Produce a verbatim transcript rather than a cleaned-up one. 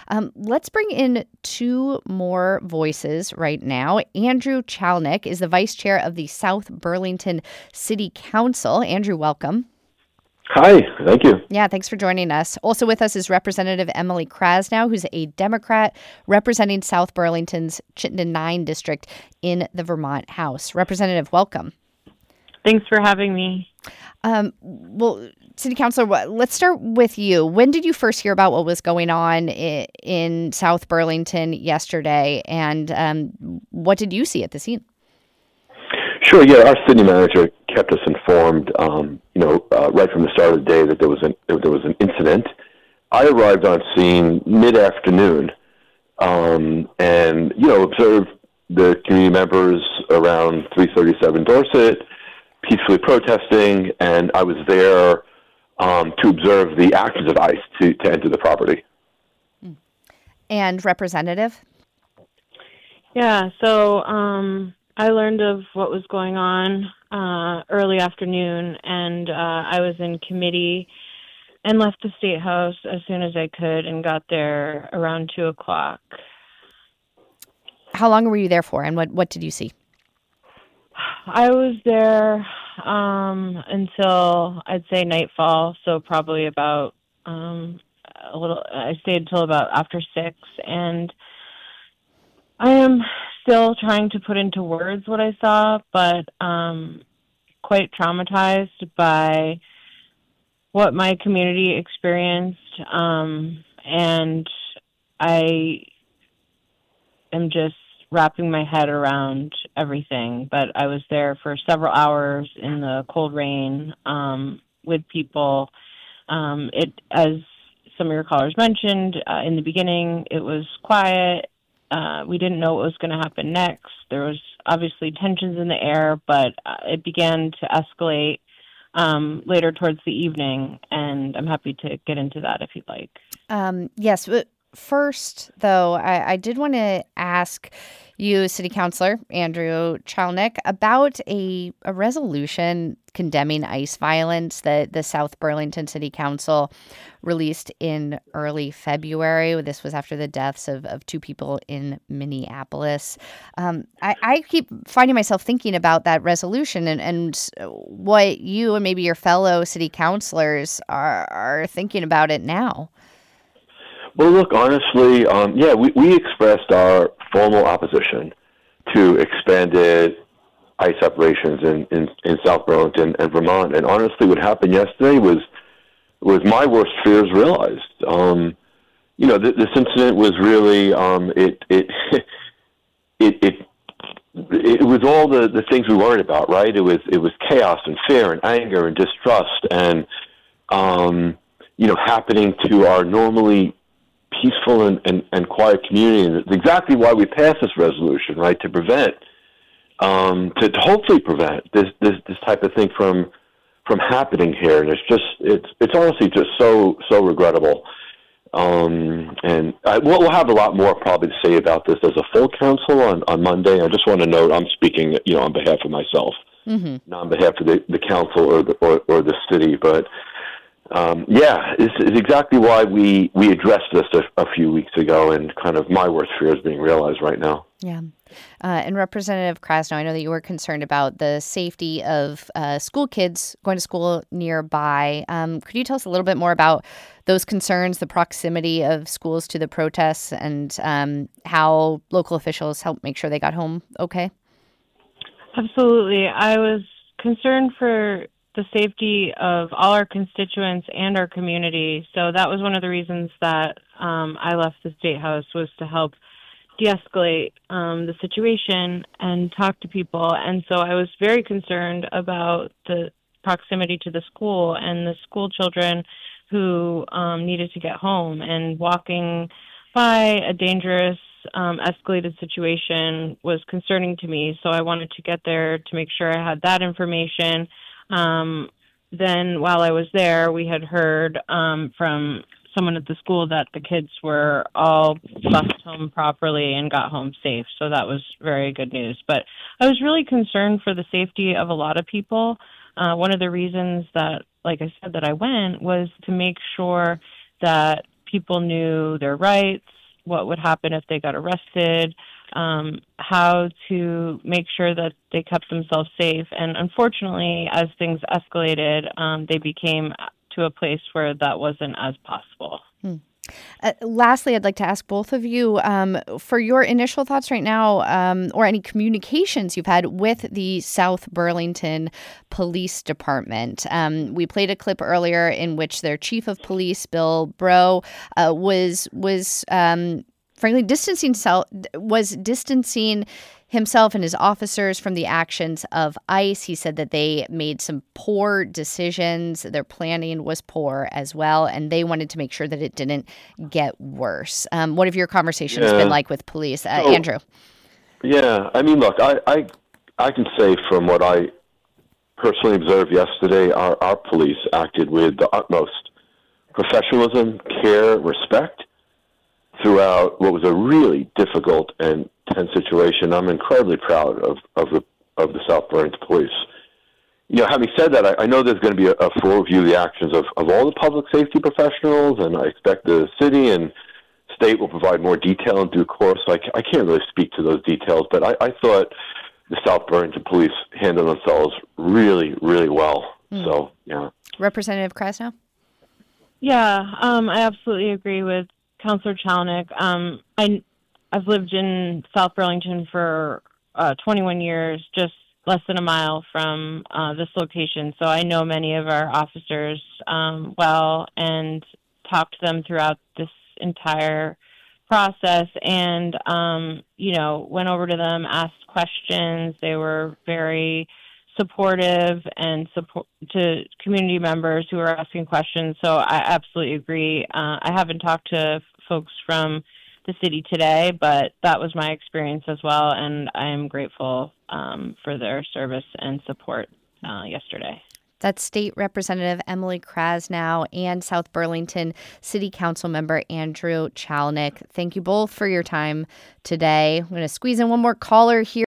Um, let's bring in two more voices right now. Andrew Chalnick is the vice chair of the South Burlington City Council. Andrew, welcome. Hi, thank you. Yeah, thanks for joining us. Also with us is Representative Emily Krasnow, who's a Democrat representing South Burlington's Chittenden nine district in the Vermont House. Representative, welcome. Thanks for having me. Um, well, City Councilor, let's start with you. When did you first hear about what was going on in, in South Burlington yesterday, and um, what did you see at the scene? Sure. Yeah, our city manager kept us informed. Um, you know, uh, right from the start of the day that there was an there was an incident. I arrived on scene mid-afternoon, um, and you know, observed the community members around three thirty-seven Dorset peacefully protesting, and I was there um, to observe the actions of ICE to, to enter the property. And Representative? Yeah, so um, I learned of what was going on uh, early afternoon, and uh, I was in committee and left the State House as soon as I could and got there around two o'clock. How long were you there for, and what, what did you see? I was there um, until, I'd say, nightfall, so probably about um, a little, I stayed until about after six, and I am still trying to put into words what I saw, but um, quite traumatized by what my community experienced, um, and I am just wrapping my head around everything. But I was there for several hours in the cold rain um, with people. Um, it, as some of your callers mentioned, uh, in the beginning, it was quiet. Uh, we didn't know what was going to happen next. There was obviously tensions in the air, but uh, it began to escalate um, later towards the evening, and I'm happy to get into that if you'd like. Um, yes. First, though, I, I did want to ask you, City Councilor Andrew Chalnick, about a, a resolution condemning ICE violence that the South Burlington City Council released in early February. This was after the deaths of, of two people in Minneapolis. Um, I, I keep finding myself thinking about that resolution and, and what you and maybe your fellow city councilors are, are thinking about it now. Well, look, honestly, um, yeah, we, we expressed our formal opposition to expanded ICE operations in, in, in South Burlington and Vermont. And honestly, what happened yesterday was was my worst fears realized. Um, you know, th- this incident was really um, it, it it it it was all the, the things we worried about, right? It was it was chaos and fear and anger and distrust and um, you know, happening to our normally peaceful and, and, and quiet community. And it's exactly why we passed this resolution, right, to prevent, um, to, to hopefully prevent this, this, this type of thing from from happening here. And it's just, it's it's honestly just so, so regrettable. Um, and I, we'll, we'll have a lot more probably to say about this as a full council on, on Monday. I just want to note I'm speaking, you know, on behalf of myself, mm-hmm. not on behalf of the, the council or the, or, or the city, but Um, yeah, it's, it's exactly why we, we addressed this a, a few weeks ago, and kind of my worst fear is being realized right now. Yeah. Uh, and Representative Krasnow, I know that you were concerned about the safety of uh, school kids going to school nearby. Um, could you tell us a little bit more about those concerns, the proximity of schools to the protests, and um, how local officials helped make sure they got home okay? Absolutely. I was concerned for the safety of all our constituents and our community. So that was one of the reasons that um, I left the State House, was to help de-escalate um, the situation and talk to people. And so I was very concerned about the proximity to the school and the school children who um, needed to get home, and walking by a dangerous um, escalated situation was concerning to me. So I wanted to get there to make sure I had that information. Um, then while I was there, we had heard um, from someone at the school that the kids were all bused home properly and got home safe. So that was very good news. But I was really concerned for the safety of a lot of people. Uh, one of the reasons that, like I said, that I went was to make sure that people knew their rights, what would happen if they got arrested, um, how to make sure that they kept themselves safe. And unfortunately, as things escalated, um, they became to a place where that wasn't as possible. Hmm. Uh, lastly, I'd like to ask both of you um, for your initial thoughts right now, um, or any communications you've had with the South Burlington Police Department. Um, we played a clip earlier in which their chief of police, Bill Breaux, uh, was was um, frankly distancing self, was distancing himself and his officers from the actions of ICE. He said that they made some poor decisions. Their planning was poor as well, and they wanted to make sure that it didn't get worse. Um, what have your conversations Yeah. been like with police? Uh, So- Andrew? Yeah, I mean, look, I, I, I can say from what I personally observed yesterday, our, our police acted with the utmost professionalism, care, respect throughout what was a really difficult and tense situation. I'm incredibly proud of, of the of the South Burlington Police. You know, having said that, I, I know there's going to be a, a full review of the actions of, of all the public safety professionals, and I expect the city and state will provide more detail in due course. I, I can't really speak to those details, but I, I thought the South Burlington Police handled themselves really, really well. Mm. So, yeah. Representative Krasnow? Yeah, um, I absolutely agree with Councilor Chalnick. Um, I, I've lived in South Burlington for uh, twenty-one years, just less than a mile from uh, this location. So I know many of our officers um, well and talked to them throughout this entire process, and, um, you know, went over to them, asked questions. They were very supportive and support to community members who are asking questions. So I absolutely agree. Uh, I haven't talked to f- folks from the city today, but that was my experience as well, and I am grateful um, for their service and support uh, yesterday. That's State Representative Emily Krasnow and South Burlington City Council member Andrew Chalnick. Thank you both for your time today. I'm going to squeeze in one more caller here.